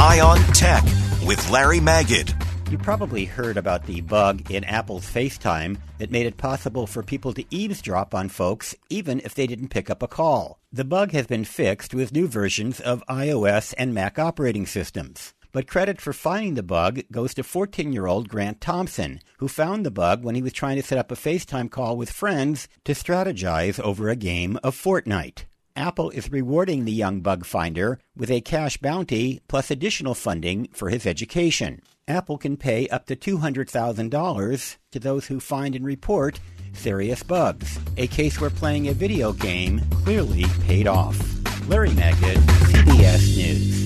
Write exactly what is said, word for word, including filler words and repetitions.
Eye on Tech with Larry Magid. You probably heard about the bug in Apple's FaceTime that made it possible for people to eavesdrop on folks even if they didn't pick up a call. The bug has been fixed with new versions of iOS and Mac operating systems. But credit for finding the bug goes to fourteen-year-old Grant Thompson, who found the bug when he was trying to set up a FaceTime call with friends to strategize over a game of Fortnite. Apple is rewarding the young bug finder with a cash bounty plus additional funding for his education. Apple can pay up to two hundred thousand dollars to those who find and report serious bugs, a case where playing a video game clearly paid off. Larry Magid, C B S News.